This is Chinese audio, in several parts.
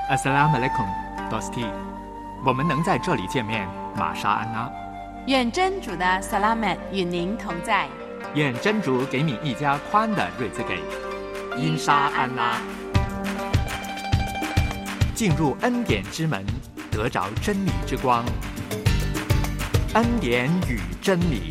Assalamualaikum, Dosti。我们能在这里见面，玛莎安娜。 愿真主的 Salamat 与您同在。 愿真主给你一家宽的日子给。因沙安拉。进入恩典之门，得着真理之光。恩典与真理。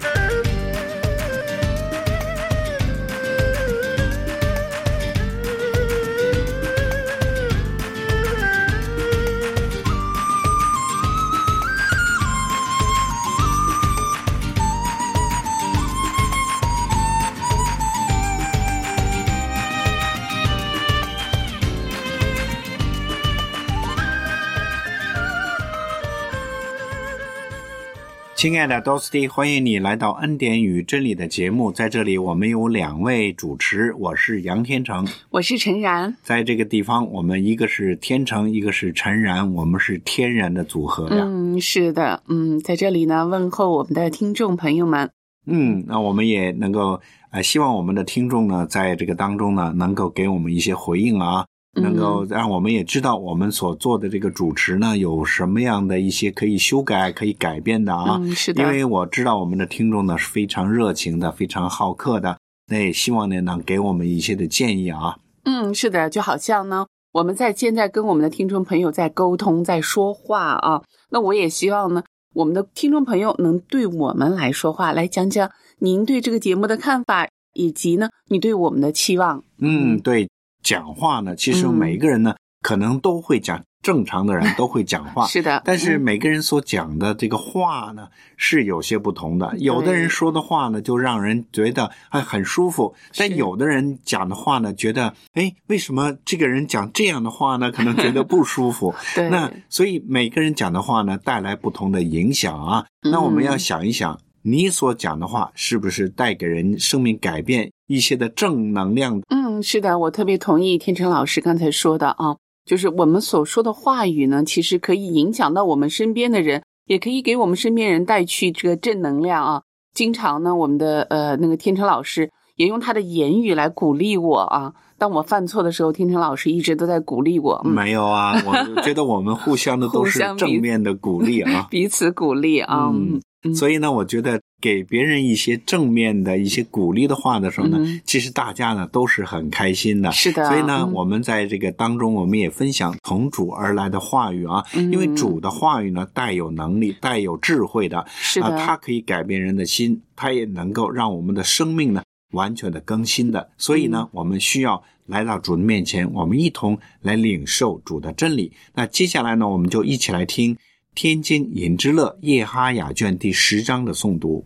亲爱的 Dosti， 欢迎你来到恩典与真理的节目。在这里我们有两位主持，我是杨天成， 我是陈然。 在这个地方我们一个是天成，一个是陈然，我们是天然的组合呀。 是的，在这里呢问候我们的听众朋友们。 那我们也能够希望我们的听众呢在这个当中呢能够给我们一些回应啊，能够让我们也知道我们所做的这个主持呢有什么样的一些可以修改可以改变的啊。 是的， 因为我知道我们的听众呢是非常热情的，非常好客的，那也希望呢能给我们一些的建议啊。 是的，就好像呢我们现在跟我们的听众朋友在沟通在说话啊，那我也希望呢我们的听众朋友能对我们来说话，来讲讲您对这个节目的看法，以及呢你对我们的期望。 对，讲话呢其实每一个人呢可能都会讲，正常的人都会讲话是的， 但是每个人所讲的这个话呢是有些不同的，有的人说的话呢就让人觉得很舒服，但有的人讲的话呢觉得为什么这个人讲这样的话呢可能觉得不舒服对， 那所以每个人讲的话呢带来不同的影响啊。那我们要想一想你所讲的话是不是带给人生命改变一些的正能量。 是的，我特别同意天成老师刚才说的啊，就是我们所说的话语呢其实可以影响到我们身边的人，也可以给我们身边人带去这个正能量啊。经常呢我们的那个天成老师也用他的言语来鼓励我啊，当我犯错的时候天成老师一直都在鼓励我。 没有啊，我觉得我们互相的都是正面的鼓励啊彼此鼓励啊。 所以呢我觉得给别人一些正面的一些鼓励的话的时候呢其实大家呢都是很开心的。 是的， 所以呢我们在这个当中我们也分享从主而来的话语啊，因为主的话语呢带有能力带有智慧的， 是的它可以改变人的心，它也能够让我们的生命呢完全的更新的。所以呢我们需要来到主的面前，我们一同来领受主的真理。那接下来呢我们就一起来听天津引之乐叶哈雅卷第10章的诵读。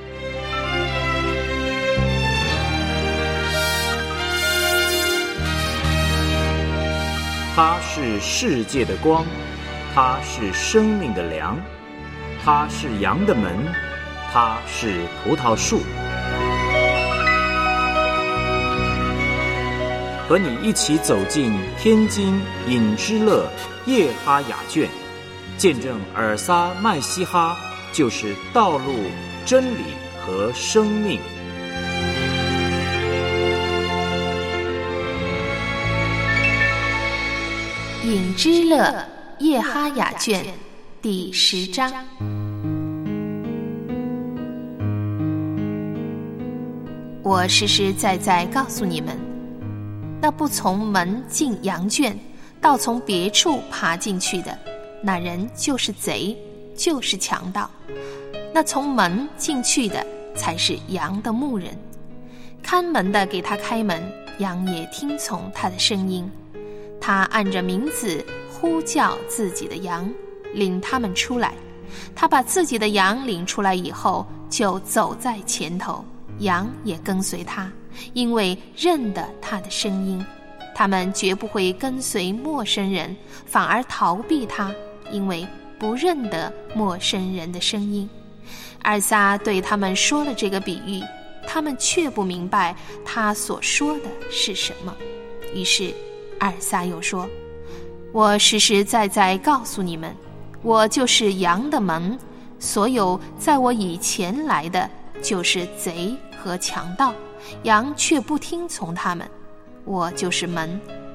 他是世界的光，他是生命的粮，他是羊的门，他是葡萄树。和你一起走进天津引之乐叶哈雅卷，见证尔撒麦西哈就是道路、真理和生命。 引之乐叶哈雅卷第10章。我实实在在告诉你们，那不从门进羊圈，倒从别处爬进去的，那人就是贼，就是强盗。那从门进去的，才是羊的牧人。看门的给他开门，羊也听从他的声音。他按着名字呼叫自己的羊，领他们出来。他把自己的羊领出来以后，就走在前头，羊也跟随他，因为认得他的声音。他们绝不会跟随陌生人，反而逃避他，因为不认得陌生人的声音。尔撒对他们说了这个比喻，他们却不明白他所说的是什么。于是尔撒又说，我实实在在告诉你们，我就是羊的门，所有在我以前来的就是贼和强盗，羊却不听从他们。我就是门，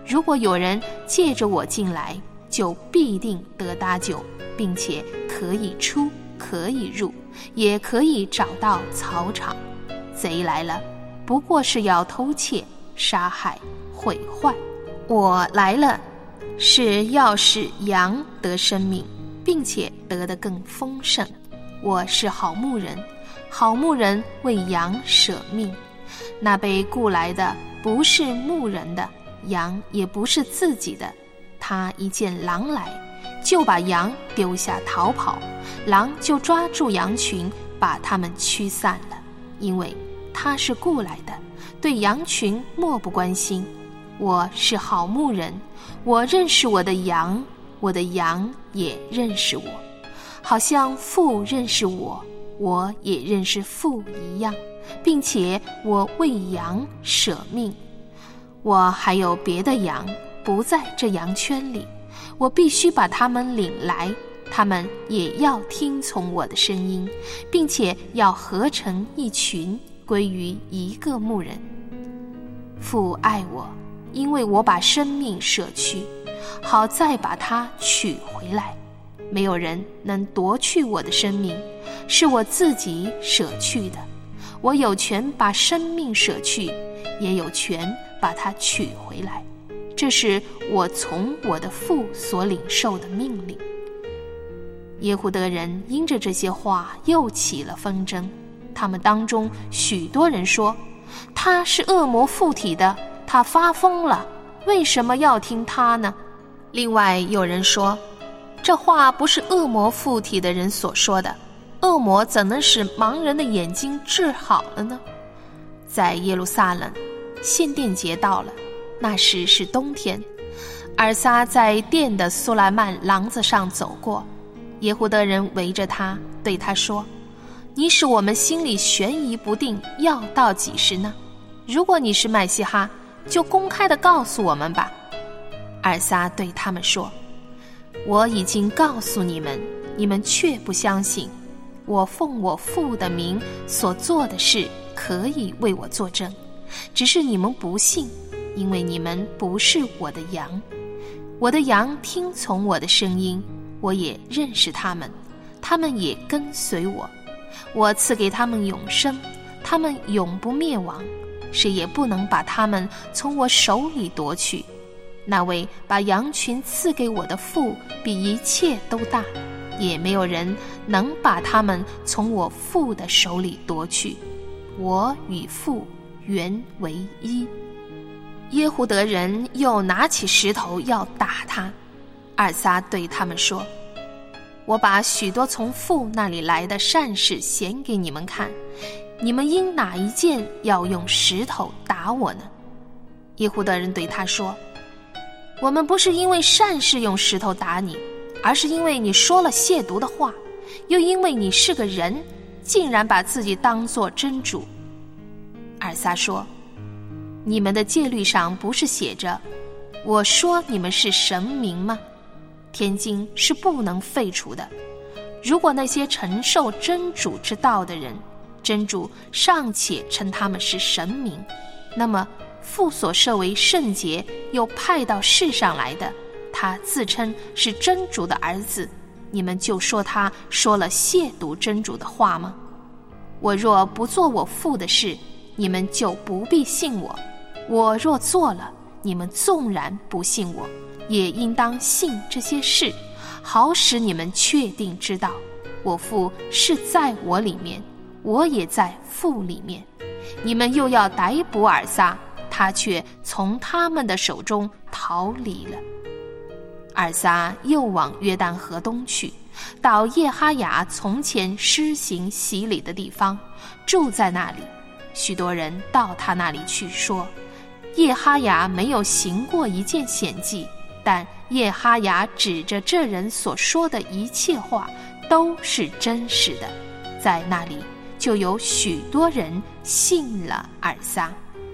如果有人借着我进来，就必定得搭救，并且可以出，可以入，也可以找到草场。贼来了，不过是要偷窃、杀害、毁坏。我来了，是要使羊得生命，并且得得更丰盛。我是好牧人，好牧人为羊舍命。那被雇来的不是牧人的，羊也不是自己的。他一见狼来，就把羊丢下逃跑，狼就抓住羊群，把他们驱散了。因为他是雇来的，对羊群漠不关心。我是好牧人，我认识我的羊，我的羊也认识我，好像父认识我，我也认识父一样，并且我为羊舍命。我还有别的羊不在这羊圈里，我必须把他们领来，他们也要听从我的声音，并且要合成一群，归于一个牧人。父爱我，因为我把生命舍去，好再把它取回来。没有人能夺去我的生命，是我自己舍去的。我有权把生命舍去，也有权把它取回来。这是我从我的父所领受的命令。耶户得人因着这些话又起了纷争，他们当中许多人说，他是恶魔附体的，他发疯了，为什么要听他呢？另外有人说，这话不是恶魔附体的人所说的，恶魔怎能使盲人的眼睛治好了呢？在耶路撒冷，献殿节到了，那时是冬天，尔撒在殿的苏莱曼廊子上走过，耶户得人围着他，对他说，你使我们心里悬疑不定，要到几时呢？如果你是麦西哈，就公开地告诉我们吧。尔撒对他们说，我已经告诉你们，你们却不相信。我奉我父的名所做的事，可以为我作证，只是你们不信，因为你们不是我的羊。我的羊听从我的声音，我也认识他们，他们也跟随我。我赐给他们永生，他们永不灭亡，谁也不能把他们从我手里夺去。那位把羊群赐给我的父比一切都大，也没有人能把他们从我父的手里夺去。我与父原为一。耶胡得人又拿起石头要打他，尔撒对他们说，我把许多从父那里来的善事显给你们看，你们因哪一件要用石头打我呢？耶胡得人对他说，我们不是因为善事用石头打你，而是因为你说了亵渎的话，又因为你是个人，竟然把自己当作真主。尔撒说，你们的戒律上不是写着，我说你们是神明吗？天经是不能废除的。如果那些承受真主之道的人，真主尚且称他们是神明，那么父所设为圣洁又派到世上来的，他自称是真主的儿子，你们就说他说了亵渎真主的话吗？我若不做我父的事，你们就不必信我；我若做了，你们纵然不信我，也应当信这些事，好使你们确定知道，我父是在我里面，我也在父里面。你们又要逮捕尔撒，他却从他们的手中逃离了。尔撒又往约旦河东去，到耶哈雅从前施行洗礼的地方，住在那里。许多人到他那里去说，耶哈雅没有行过一件显迹，但耶哈雅指着这人所说的一切话都是真实的。在那里就有许多人信了尔撒。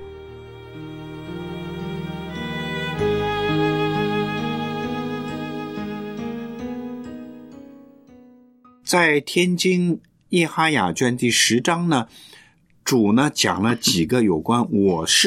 在天经耶哈雅卷第10章呢，主呢讲了几个有关我是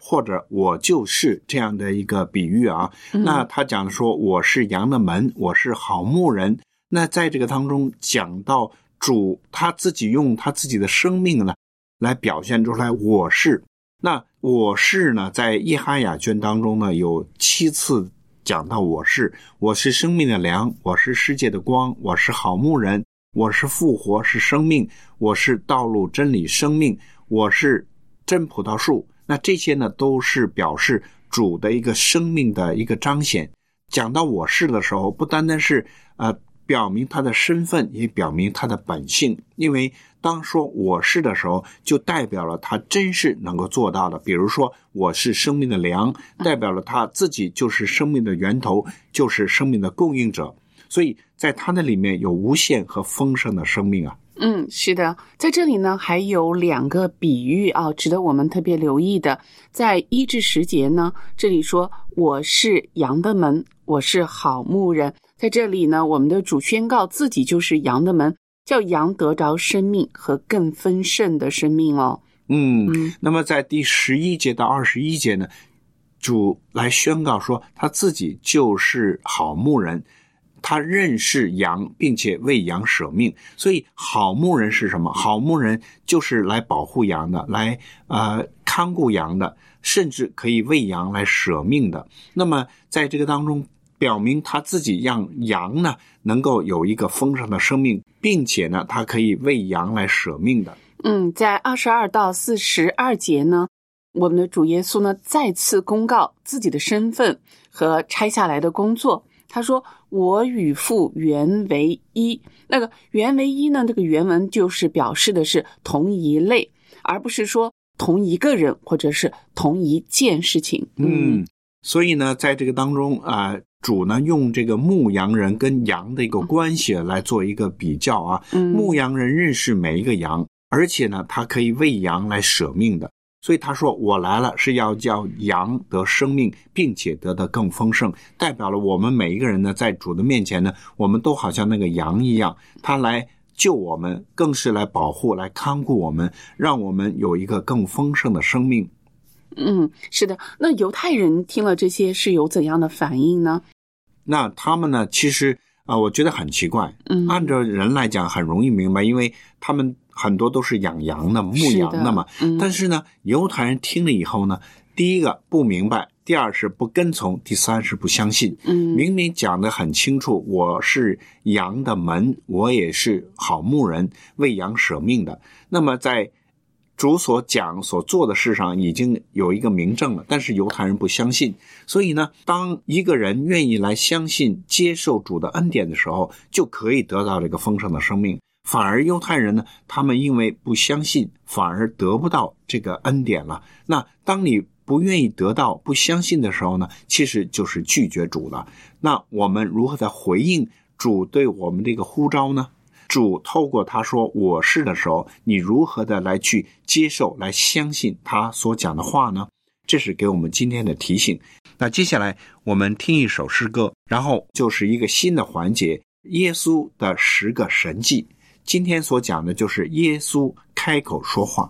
或者我就是这样的一个比喻啊。那他讲说我是羊的门，我是好牧人。那在这个当中讲到主他自己用他自己的生命呢来表现出来我是。那我是呢在耶哈雅卷当中呢有7次讲到我是生命的粮，我是世界的光，我是好牧人，我是复活，是生命，我是道路真理生命，我是真葡萄树。那这些呢都是表示主的一个生命的一个彰显。讲到我是的时候，不单单是表明他的身份，也表明他的本性。因为当说我是的时候，就代表了他真是能够做到的。比如说我是生命的粮，代表了他自己就是生命的源头，就是生命的供应者。所以在他的里面有无限和丰盛的生命啊。 是的，在这里呢还有2个比喻啊，值得我们特别留意的。在1至10节呢，这里说我是羊的门，我是好牧人。在这里呢，我们的主宣告自己就是羊的门，叫羊得着生命和更丰盛的生命哦。那么在第11节到21节呢，主来宣告说他自己就是好牧人，他认识羊并且为羊舍命。所以好牧人是什么？好牧人就是来保护羊的，来看顾羊的，甚至可以为羊来舍命的。那么在这个当中表明他自己让羊呢能够有一个丰盛的生命，并且呢他可以为羊来舍命的。在22到42节呢，我们的主耶稣呢再次公告自己的身份和拆下来的工作。他说我与父原为一。那个原为一呢，这个原文就是表示的是同一类，而不是说同一个人或者是同一件事情。所以呢在这个当中主呢用这个牧羊人跟羊的一个关系来做一个比较啊。牧羊人认识每一个羊，而且呢他可以为羊来舍命的。所以他说我来了是要叫羊得生命，并且得的更丰盛，代表了我们每一个人呢在主的面前呢，我们都好像那个羊一样，他来救我们，更是来保护来看顾我们，让我们有一个更丰盛的生命。是的。那犹太人听了这些是有怎样的反应呢？那他们呢其实我觉得很奇怪。按照人来讲很容易明白，因为他们很多都是养羊的，牧羊的嘛。但是呢犹太人听了以后呢，第一个不明白，第二是不跟从，第三是不相信。明明讲得很清楚，我是羊的门，我也是好牧人，为羊舍命的。那么在主所讲所做的事上已经有一个明证了，但是犹太人不相信。所以呢当一个人愿意来相信接受主的恩典的时候，就可以得到这个丰盛的生命。反而犹太人呢，他们因为不相信，反而得不到这个恩典了。那当你不愿意得到，不相信的时候呢，其实就是拒绝主了。那我们如何的回应主对我们这个呼召呢？主透过他说我是的时候，你如何的来去接受，来相信他所讲的话呢？这是给我们今天的提醒。那接下来我们听一首诗歌，然后就是一个新的环节，耶稣的10个神迹。今天所讲的就是耶稣开口说话。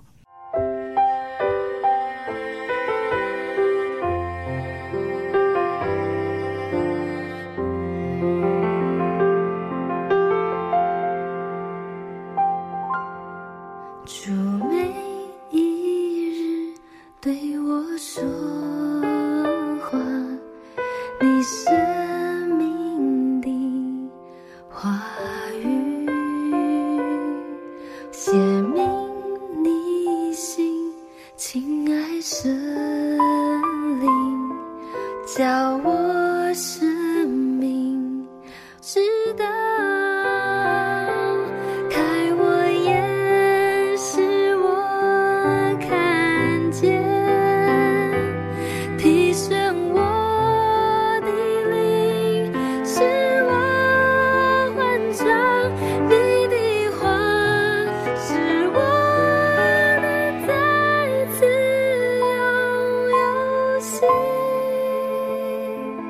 主每一日对我说话，你生命的话语写明你心，亲爱神灵，叫我生命知道，开我眼，使我看见，提升我的灵，使我欢唱你的话，使我能再次拥有新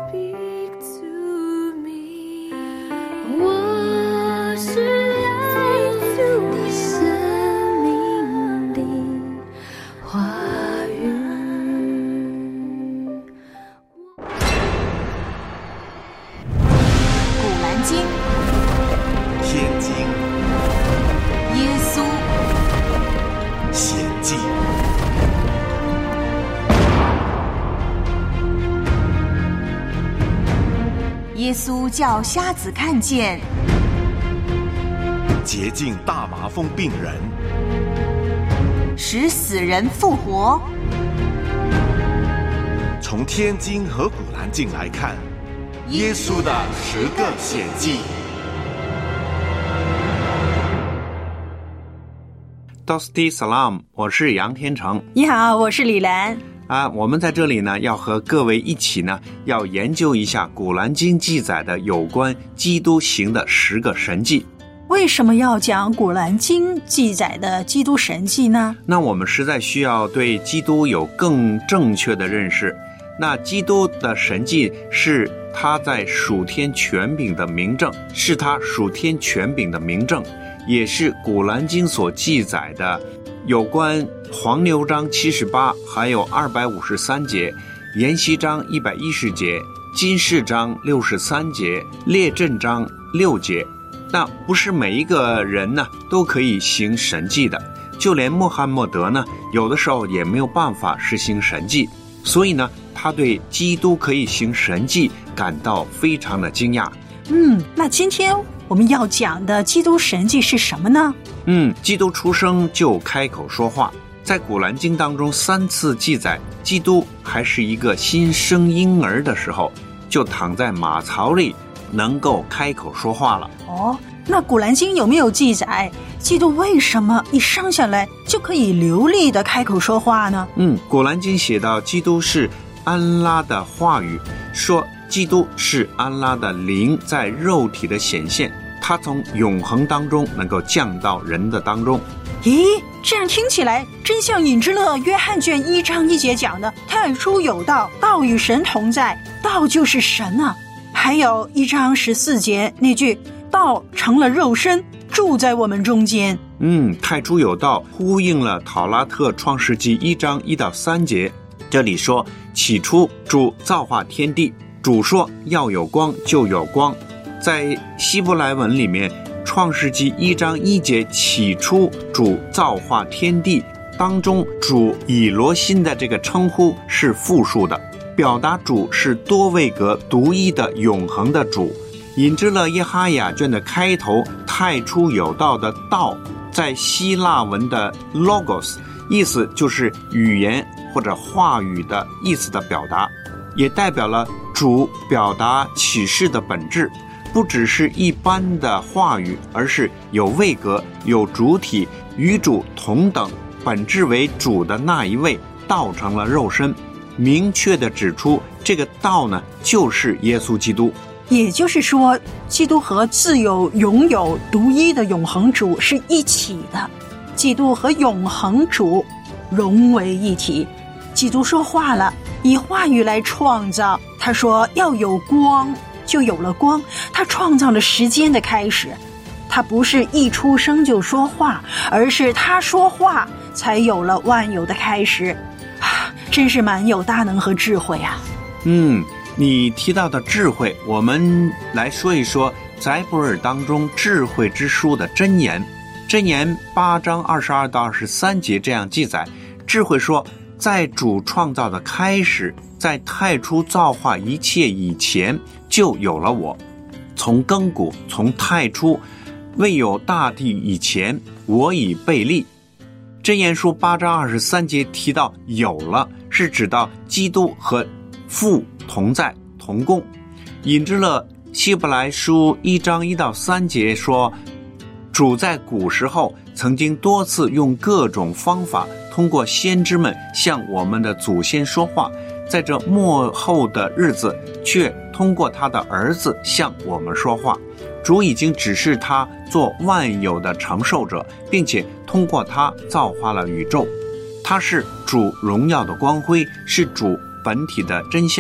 speak to me. 我需要你生命的话语。 古兰经、 天经、 耶稣、 显记、 耶稣叫瞎子看见， 洁净大麻风病人， 使死人复活。 从天经和古兰经来看，耶稣的10个显记。 Dosti Salam， 我是杨天成。 你好，我是李兰。 我们在这里呢，要和各位一起呢，要研究一下《古兰经》记载的有关基督行的10个神迹。 为什么要讲《古兰经》记载的基督神迹呢？ 那我们实在需要对基督有更正确的认识。那基督的神迹是他在属天权柄的明证，是他属天权柄的明证，也是《古兰经》所记载的有关黄牛章78，还有253节，筵席章110节，金饰章63节，列阵章6节。那不是每一个人呢都可以行神迹的，就连穆罕默德呢，有的时候也没有办法实行神迹，所以呢，他对基督可以行神迹感到非常的惊讶。 那今天我们要讲的基督神迹是什么呢？ 基督出生就开口说话，在古兰经当中3次记载，基督还是一个新生婴儿的时候，就躺在马槽里，能够开口说话了。 那古兰经有没有记载基督为什么一生下来就可以流利的开口说话呢？ 古兰经写到基督是安拉的话语，说基督是安拉的灵在肉体的显现，他从永恒当中能够降到人的当中。 咦，这样听起来真像隐之勒约翰卷1章1节讲的，太初有道，道与神同在，道就是神啊。还有1章14节那句，道成了肉身，住在我们中间。 太初有道呼应了讨拉特创世纪1章1到3节，这里说起初主造化天地，主说要有光就有光。在希伯来文里面，创世纪1章1节起初主造化天地当中，主以罗辛的这个称呼是复数的，表达主是多位格独一的永恒的主。引之勒耶哈雅卷的开头太初有道的道，在希腊文的 logos 意思就是语言或者话语的意思的表达，也代表了主表达启示的本质，不只是一般的话语，而是有位格有主体，与主同等，本质为主的那一位道成了肉身，明确地指出这个道呢就是耶稣基督。 也就是说，基督和自有永有独一的永恒主是一起的，基督和永恒主融为一体。基督说话了，以话语来创造，他说要有光，就有了光，他创造了时间的开始。他不是一出生就说话，而是他说话才有了万有的开始。真是蛮有大能和智慧啊。 你提到的智慧，我们来说一说宰布尔当中智慧之书的箴言。箴言8章22到23节这样记载，智慧说，在主创造的开始，在太初造化一切以前就有了我，从亘古从太初未有大地以前，我已被立。箴言书8章23节提到有了，是指到基督和父同在同共。引之勒希伯来书1章1到3节说，主在古时候曾经多次用各种方法通过先知们向我们的祖先说话，在这末后的日子却通过他的儿子向我们说话。主已经指示他做万有的承受者，并且通过他造化了宇宙。他是主荣耀的光辉，是主本体的真相，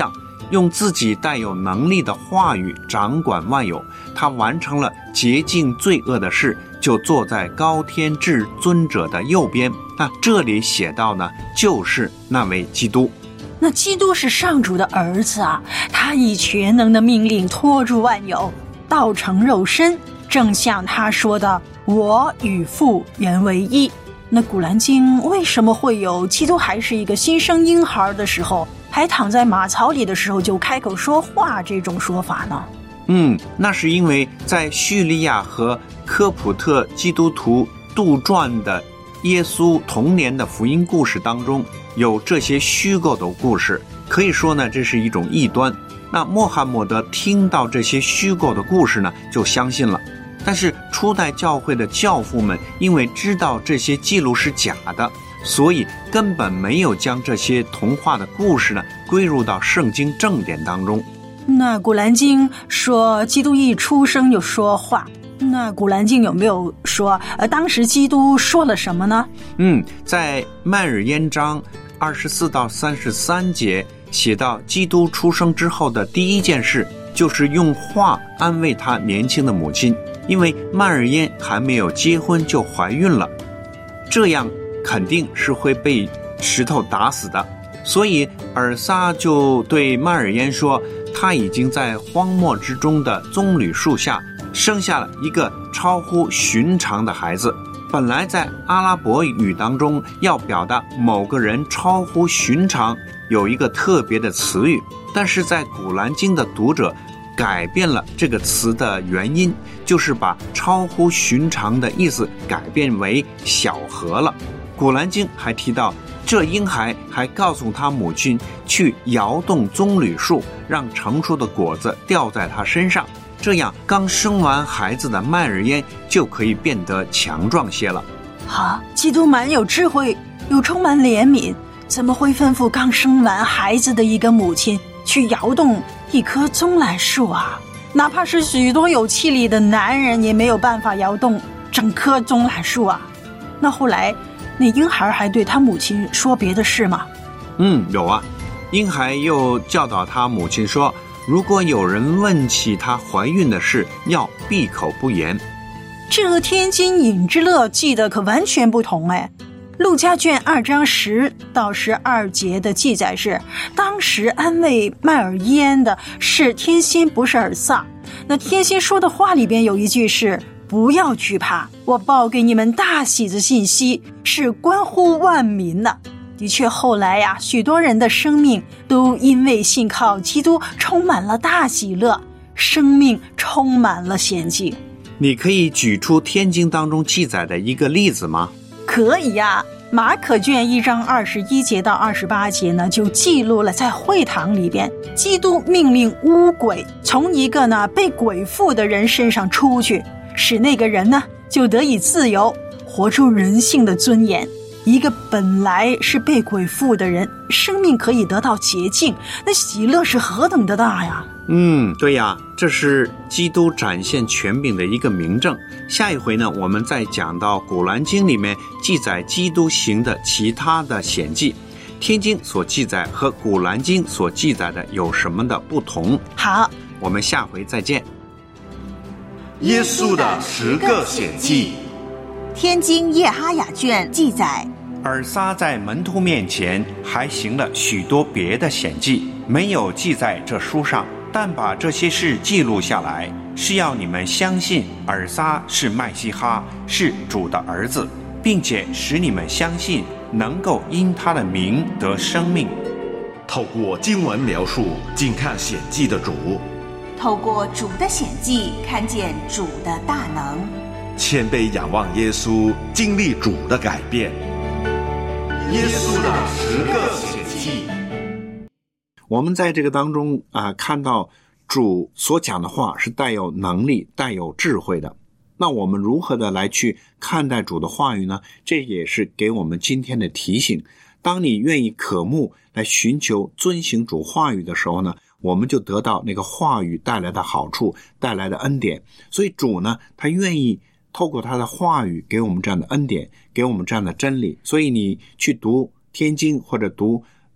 用自己带有能力的话语掌管万有，他完成了洁净罪恶的事，就坐在高天至尊者的右边。那这里写到呢，就是那位基督。 那基督是上主的儿子啊，他以全能的命令托住万有，道成肉身，正像他说的，我与父原为一。那古兰经为什么会有基督还是一个新生婴孩的时候，还躺在马槽里的时候就开口说话这种说法呢？ 那是因为在叙利亚和科普特基督徒杜撰的耶稣童年的福音故事当中，有这些虚构的故事，可以说呢，这是一种异端。那穆罕默德听到这些虚构的故事呢，就相信了。但是初代教会的教父们因为知道这些记录是假的，所以根本没有将这些童话的故事呢归入到圣经正典当中。 那古兰经说基督一出生就说话，那古兰经有没有说当时基督说了什么呢？ 在麦尔烟章24到33节写到，基督出生之后的第一件事就是用话安慰他年轻的母亲，因为麦尔烟还没有结婚就怀孕了，这样肯定是会被石头打死的。所以尔撒就对麦尔烟说，他已经在荒漠之中的棕榈树下生下了一个超乎寻常的孩子。本来在阿拉伯语当中要表达某个人超乎寻常有一个特别的词语，但是在古兰经的读者改变了这个词的原因，就是把超乎寻常的意思改变为小和了。古兰经还提到，这婴孩还告诉他母亲去摇动棕榈树，让成熟的果子掉在他身上，这样刚生完孩子的麦尔烟就可以变得强壮些了。 基督蛮有智慧，又充满怜悯，怎么会吩咐刚生完孩子的一个母亲去摇动一棵棕榈树啊？哪怕是许多有气力的男人也没有办法摇动整棵棕榈树啊。那后来那婴孩还对他母亲说别的事吗？ 有啊。婴孩又教导他母亲说，如果有人问起她怀孕的事，要闭口不言。 这和天津饮之乐记得可完全不同哎。路加卷2章10到12节的记载是，当时安慰麦尔烟的是天心，不是尔撒。那天心说的话里边有一句是，不要惧怕，我报给你们大喜的信息，是关乎万民的。的确后来呀，许多人的生命都因为信靠基督充满了大喜乐，生命充满了险境。 你可以举出天经当中记载的一个例子吗？ 可以呀。马可卷1章21节到28节呢，就记录了在会堂里边，基督命令污鬼从一个呢被鬼附的人身上出去，使那个人呢就得以自由，活出人性的尊严。一个本来是被鬼附的人，生命可以得到洁净，那喜乐是何等的大呀！ 对呀，这是基督展现权柄的一个明证。下一回呢，我们再讲到古兰经里面记载基督行的其他的显迹，天经所记载和古兰经所记载的有什么的不同？ 好， 我们下回再见。 耶稣的10个显迹。 天经叶哈雅卷记载， 尔撒在门徒面前还行了许多别的显迹，没有记在这书上，但把这些事记录下来，是要你们相信尔撒是麦西哈，是主的儿子，并且使你们相信能够因他的名得生命。 透过经文描述，近看显迹的主； 透过主的显迹，看见主的大能。 谦卑仰望耶稣，经历主的改变。耶稣的10个显迹。 我们在这个当中看到主所讲的话是带有能力、带有智慧的。那我们如何的来去看待主的话语呢？这也是给我们今天的提醒。当你愿意渴慕来寻求遵行主话语的时候呢，我们就得到那个话语带来的好处，带来的恩典。所以主呢，他愿意透过他的话语给我们这样的恩典，给我们这样的真理。所以你去读天经或者读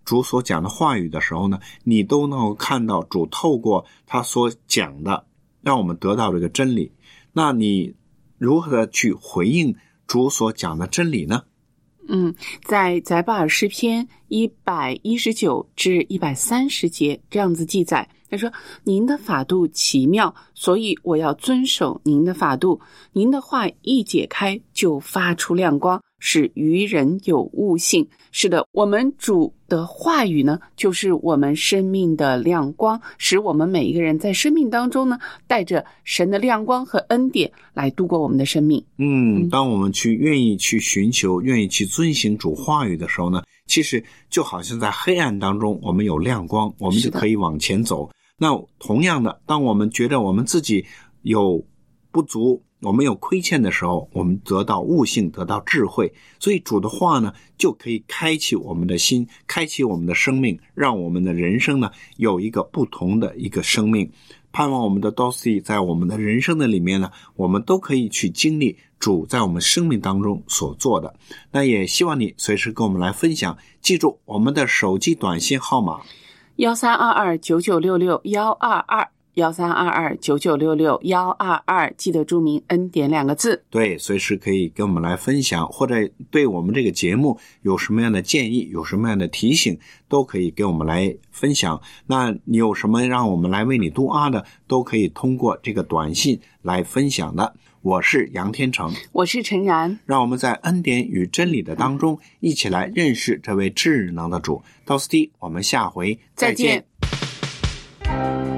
主所讲的话语的时候呢，你都能够看到主透过他所讲的让我们得到这个真理。那你如何的去回应主所讲的真理呢？ 在载巴尔诗篇119至130节这样子记载，他说：您的法度奇妙，所以我要遵守您的法度。您的话一解开，就发出亮光，使愚人有悟性。是的，我们主的话语呢，就是我们生命的亮光，使我们每一个人在生命当中呢，带着神的亮光和恩典来度过我们的生命。 当我们愿意去寻求，愿意去遵行主话语的时候呢，其实就好像在黑暗当中我们有亮光，我们就可以往前走。那同样的，当我们觉得我们自己有不足，我们有亏欠的时候，我们得到悟性，得到智慧。所以主的话呢，就可以开启我们的心，开启我们的生命，让我们的人生呢有一个不同的一个生命。盼望我们的 Dorsey 在我们的人生的里面呢，我们都可以去经历主在我们生命当中所做的。那也希望你随时跟我们来分享，记住我们的手机短信号码 132299661122132299661122，记得注明恩典2个字。 对，随时可以跟我们来分享，或者对我们这个节目有什么样的建议，有什么样的提醒，都可以给我们来分享。那你有什么让我们来为你读啊的，都可以通过这个短信来分享的。我是杨天成， 我是陈然， 让我们在恩典与真理的当中一起来认识这位至能的主。到此地，我们下回再见。